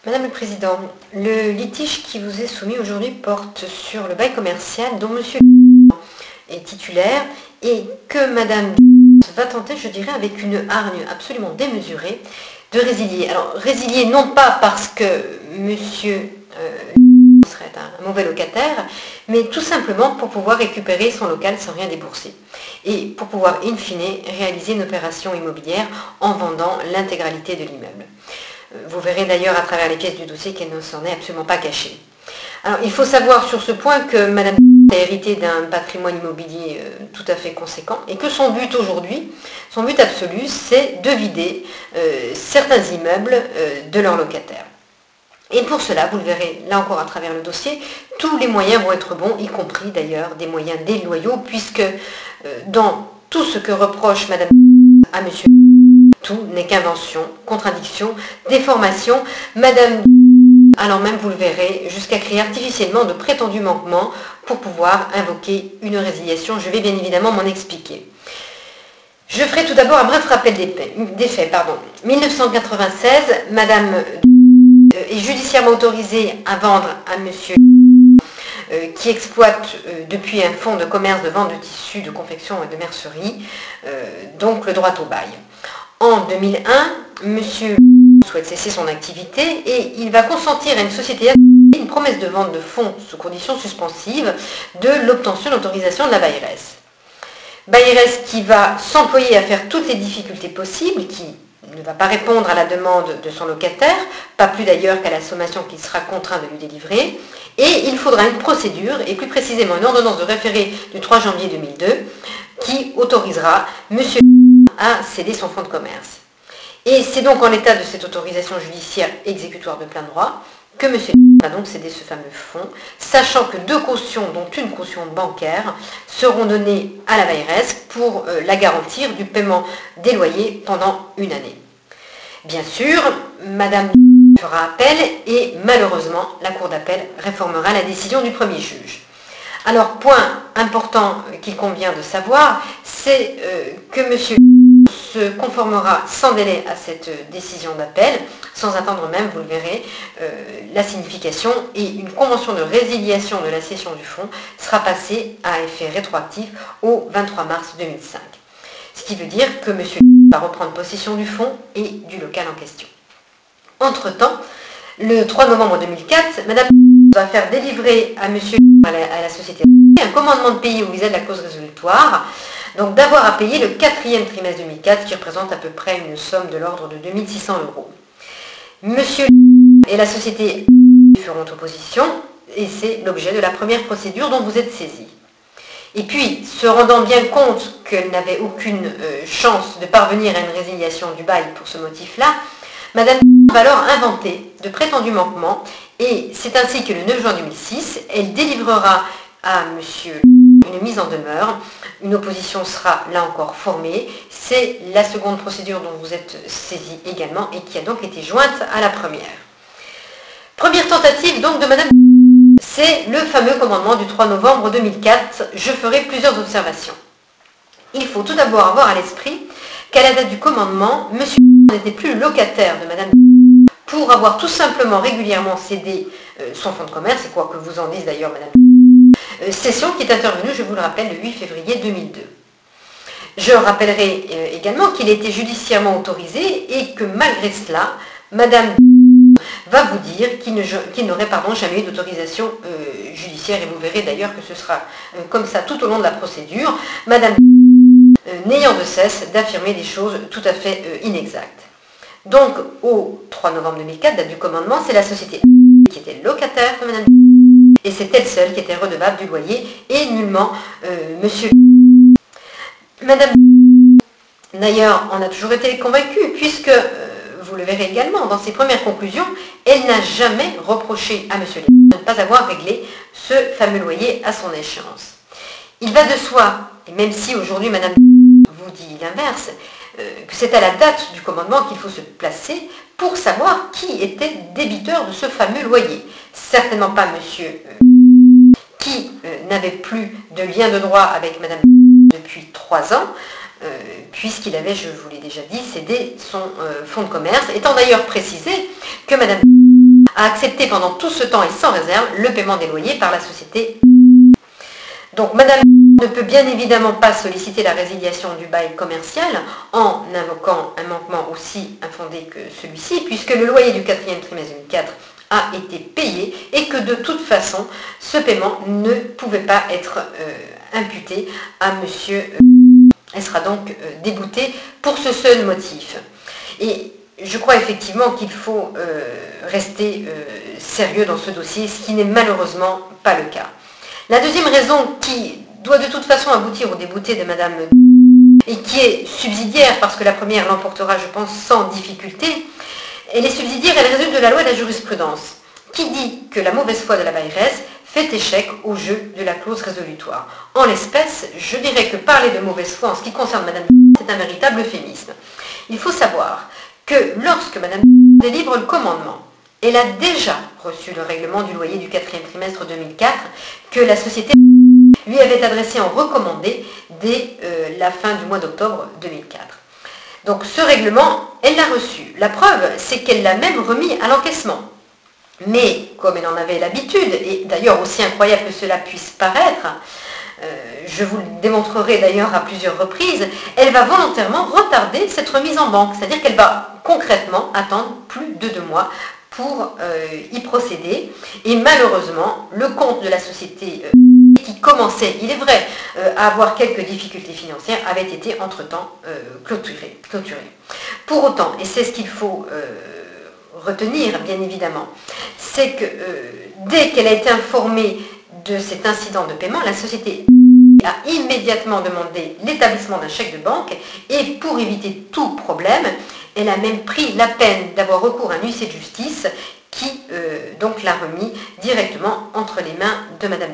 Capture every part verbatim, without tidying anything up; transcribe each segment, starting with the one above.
Madame le Président, le litige qui vous est soumis aujourd'hui porte sur le bail commercial dont Monsieur est titulaire et que Madame va tenter, je dirais, avec une hargne absolument démesurée, de résilier. Alors, résilier non pas parce que Monsieur euh, serait un mauvais locataire, mais tout simplement pour pouvoir récupérer son local sans rien débourser. Et pour pouvoir, in fine, réaliser une opération immobilière en vendant l'intégralité de l'immeuble. Vous verrez d'ailleurs à travers les pièces du dossier qu'elle ne s'en est absolument pas cachée. Alors, il faut savoir sur ce point que Madame a hérité d'un patrimoine immobilier euh, tout à fait conséquent et que son but aujourd'hui, son but absolu, c'est de vider euh, certains immeubles euh, de leurs locataires. Et pour cela, vous le verrez là encore à travers le dossier, tous les moyens vont être bons, y compris d'ailleurs des moyens déloyaux, puisque euh, dans tout ce que reproche Madame à Monsieur, tout n'est qu'invention, contradiction, déformation. Madame allant même, vous le verrez, jusqu'à créer artificiellement de prétendus manquements pour pouvoir invoquer une résiliation. Je vais bien évidemment m'en expliquer. Je ferai tout d'abord un bref rappel des faits. Des faits pardon. mille neuf cent quatre-vingt-seize, Madame est judiciairement autorisée à vendre à Monsieur euh, qui exploite euh, depuis un fonds de commerce de vente de tissus, de confection et de mercerie, euh, donc le droit au bail. En deux mille un, Monsieur souhaite cesser son activité et il va consentir à une société une promesse de vente de fonds sous conditions suspensives de l'obtention d'autorisation de la bailleresse. Bailleresse qui va s'employer à faire toutes les difficultés possibles, qui ne va pas répondre à la demande de son locataire, pas plus d'ailleurs qu'à la sommation qu'il sera contraint de lui délivrer, et il faudra une procédure, et plus précisément une ordonnance de référé du trois janvier deux mille deux, qui autorisera Monsieur à céder son fonds de commerce. Et c'est donc en l'état de cette autorisation judiciaire exécutoire de plein droit que M. va donc céder ce fameux fonds, sachant que deux cautions, dont une caution bancaire, seront données à la bailleresse pour euh, la garantir du paiement des loyers pendant une année. Bien sûr, Madame fera appel et malheureusement, la Cour d'appel réformera la décision du premier juge. Alors, point important qu'il convient de savoir, c'est euh, que M. se conformera sans délai à cette décision d'appel, sans attendre même, vous le verrez, euh, la signification, et une convention de résiliation de la cession du fonds sera passée à effet rétroactif au vingt-trois mars deux mille cinq. Ce qui veut dire que M. va reprendre possession du fonds et du local en question. Entre-temps, le trois novembre deux mille quatre, Madame va faire délivrer à M. à la, à la société un commandement de payer au visa de la cause résolutoire, donc d'avoir à payer le quatrième trimestre deux mille quatre, qui représente à peu près une somme de l'ordre de deux mille six cents euros. Monsieur et la société feront opposition, et c'est l'objet de la première procédure dont vous êtes saisi. Et puis, se rendant bien compte qu'elle n'avait aucune euh, chance de parvenir à une résiliation du bail pour ce motif-là, Madame va alors inventer de prétendus manquements, et c'est ainsi que le neuf juin deux mille six, elle délivrera à Monsieur une mise en demeure. Une opposition sera là encore formée. C'est la seconde procédure dont vous êtes saisi également et qui a donc été jointe à la première. Première tentative donc de Madame, c'est le fameux commandement du trois novembre deux mille quatre. Je ferai plusieurs observations. Il faut tout d'abord avoir à l'esprit qu'à la date du commandement, Monsieur n'était plus locataire de Madame pour avoir tout simplement régulièrement cédé euh, son fonds de commerce, et quoi que vous en dise d'ailleurs Madame euh, cession qui est intervenue, je vous le rappelle, le huit février deux mille deux. Je rappellerai euh, également qu'il était judiciairement autorisé et que malgré cela, Madame va vous dire qu'il, ne, qu'il n'aurait pardon, jamais eu d'autorisation euh, judiciaire, et vous verrez d'ailleurs que ce sera euh, comme ça tout au long de la procédure, Madame euh, n'ayant de cesse d'affirmer des choses tout à fait euh, inexactes. Donc, au trois novembre deux mille quatre, date du commandement, c'est la société qui était locataire de Madame et c'est elle seule qui était redevable du loyer et nullement euh, Monsieur. Madame, d'ailleurs, on a toujours été convaincus, puisque, euh, vous le verrez également, dans ses premières conclusions, elle n'a jamais reproché à Monsieur de ne pas avoir réglé ce fameux loyer à son échéance. Il va de soi, et même si aujourd'hui Madame vous dit l'inverse, que c'est à la date du commandement qu'il faut se placer pour savoir qui était débiteur de ce fameux loyer. Certainement pas Monsieur euh, qui euh, n'avait plus de lien de droit avec Madame depuis trois ans, euh, puisqu'il avait, je vous l'ai déjà dit, cédé son euh, fonds de commerce, étant d'ailleurs précisé que Madame a accepté pendant tout ce temps et sans réserve le paiement des loyers par la société. Donc Madame ne peut bien évidemment pas solliciter la résiliation du bail commercial en invoquant un manquement aussi infondé que celui-ci, puisque le loyer du quatrième trimestre deux mille quatre a été payé et que de toute façon, ce paiement ne pouvait pas être euh, imputé à Monsieur. Euh, elle sera donc euh, déboutée pour ce seul motif. Et je crois effectivement qu'il faut euh, rester euh, sérieux dans ce dossier, ce qui n'est malheureusement pas le cas. La deuxième raison qui doit de toute façon aboutir au débouté de Madame et qui est subsidiaire, parce que la première l'emportera, je pense, sans difficulté, elle est subsidiaire, elle résulte de la loi et de la jurisprudence, qui dit que la mauvaise foi de la bailleresse fait échec au jeu de la clause résolutoire. En l'espèce, je dirais que parler de mauvaise foi en ce qui concerne Madame c'est un véritable euphémisme. Il faut savoir que lorsque Madame délivre le commandement, elle a déjà reçu le règlement du loyer du quatrième trimestre deux mille quatre que la société lui avait adressé en recommandé dès euh, la fin du mois d'octobre deux mille quatre. Donc ce règlement, elle l'a reçu. La preuve, c'est qu'elle l'a même remis à l'encaissement. Mais comme elle en avait l'habitude, et d'ailleurs aussi incroyable que cela puisse paraître, euh, je vous le démontrerai d'ailleurs à plusieurs reprises, elle va volontairement retarder cette remise en banque. C'est-à-dire qu'elle va concrètement attendre plus de deux mois pour euh, y procéder. Et malheureusement, le compte de la société euh, qui commençait, il est vrai, euh, à avoir quelques difficultés financières, avait été entre-temps euh, clôturé, clôturé. Pour autant, et c'est ce qu'il faut euh, retenir bien évidemment, c'est que euh, dès qu'elle a été informée de cet incident de paiement, la société a immédiatement demandé l'établissement d'un chèque de banque et pour éviter tout problème, elle a même pris la peine d'avoir recours à un huissier de justice qui euh, donc l'a remis directement entre les mains de Madame.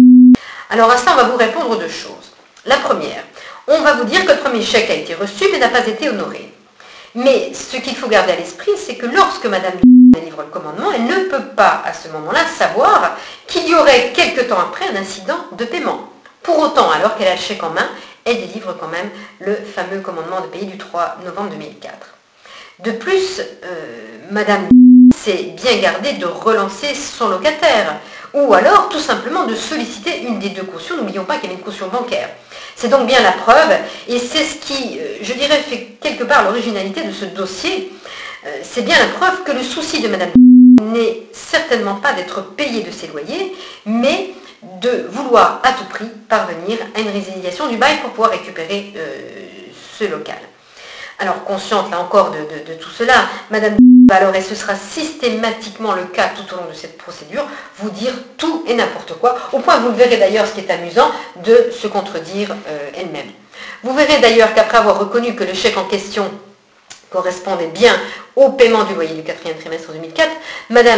Alors à ça, on va vous répondre deux choses. La première, on va vous dire que le premier chèque a été reçu mais n'a pas été honoré. Mais ce qu'il faut garder à l'esprit, c'est que lorsque Madame délivre le commandement, elle ne peut pas à ce moment-là savoir qu'il y aurait quelque temps après un incident de paiement. Pour autant, alors qu'elle a le chèque en main, elle délivre quand même le fameux commandement de payer du trois novembre deux mille quatre. De plus, euh, Madame s'est bien gardée de relancer son locataire, ou alors tout simplement de solliciter une des deux cautions. N'oublions pas qu'il y avait une caution bancaire. C'est donc bien la preuve, et c'est ce qui, je dirais, fait quelque part l'originalité de ce dossier. C'est bien la preuve que le souci de Madame n'est certainement pas d'être payée de ses loyers, mais de vouloir à tout prix parvenir à une résiliation du bail pour pouvoir récupérer euh, ce local. Alors, consciente là encore de, de, de tout cela, Madame va alors, et ce sera systématiquement le cas tout au long de cette procédure, vous dire tout et n'importe quoi, au point, vous le verrez d'ailleurs, ce qui est amusant, de se contredire euh, elle-même. Vous verrez d'ailleurs qu'après avoir reconnu que le chèque en question correspondait bien au paiement du loyer du quatrième trimestre deux mille quatre, Madame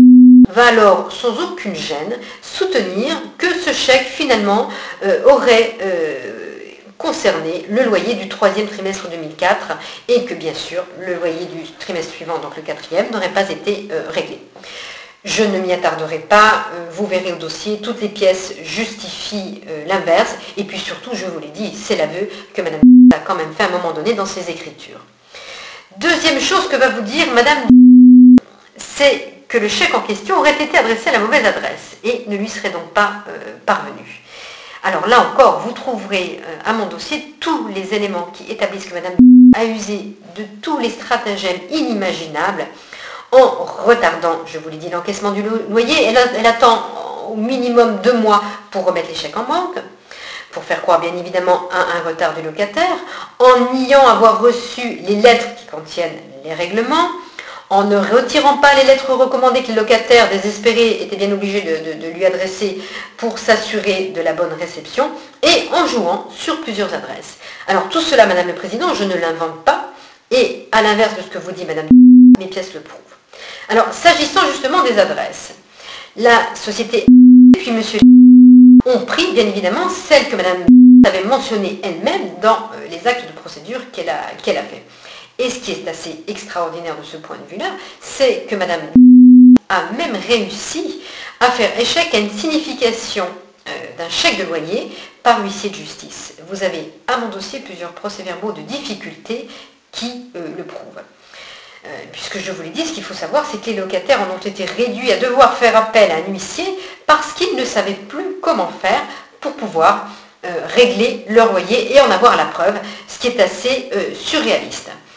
va alors, sans aucune gêne, soutenir que ce chèque, finalement, euh, aurait euh, concerné le loyer du troisième trimestre deux mille quatre et que, bien sûr, le loyer du trimestre suivant, donc le quatrième, n'aurait pas été euh, réglé. Je ne m'y attarderai pas, euh, vous verrez au dossier, toutes les pièces justifient euh, l'inverse, et puis surtout, je vous l'ai dit, c'est l'aveu que Madame a quand même fait à un moment donné dans ses écritures. Deuxième chose que va vous dire Madame, c'est que le chèque en question aurait été adressé à la mauvaise adresse et ne lui serait donc pas euh, parvenu. Alors là encore, vous trouverez euh, à mon dossier tous les éléments qui établissent que Madame a usé de tous les stratagèmes inimaginables en retardant, je vous l'ai dit, l'encaissement du loyer. Elle, a, elle attend au minimum deux mois pour remettre les chèques en banque, pour faire croire bien évidemment à un retard du locataire, en niant avoir reçu les lettres qui contiennent les règlements, en ne retirant pas les lettres recommandées que le locataire désespéré était bien obligé de, de, de lui adresser pour s'assurer de la bonne réception, et en jouant sur plusieurs adresses. Alors tout cela, Madame le Président, je ne l'invente pas, et à l'inverse de ce que vous dit Madame, mes pièces le prouvent. Alors, s'agissant justement des adresses, la société et puis Monsieur ont pris, bien évidemment, celles que Madame avait mentionnées elle-même dans les actes de procédure qu'elle a, qu'elle a fait. Et ce qui est assez extraordinaire de ce point de vue-là, c'est que Madame a même réussi à faire échec à une signification euh, d'un chèque de loyer par huissier de justice. Vous avez à mon dossier plusieurs procès-verbaux de difficulté qui euh, le prouvent. Euh, puisque je vous l'ai dit, ce qu'il faut savoir, c'est que les locataires en ont été réduits à devoir faire appel à un huissier parce qu'ils ne savaient plus comment faire pour pouvoir euh, régler leur loyer et en avoir la preuve, ce qui est assez euh, surréaliste.